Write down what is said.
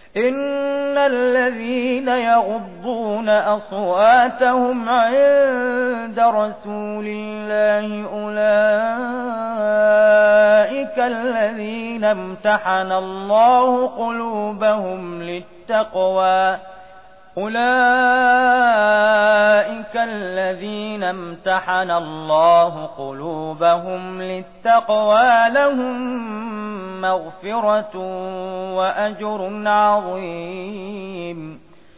إن الذين يغضون أصواتهم عند رسول الله أولئك الذين امتحن الله قلوبهم للتقوى لهم مغفرة وأجر عظيم.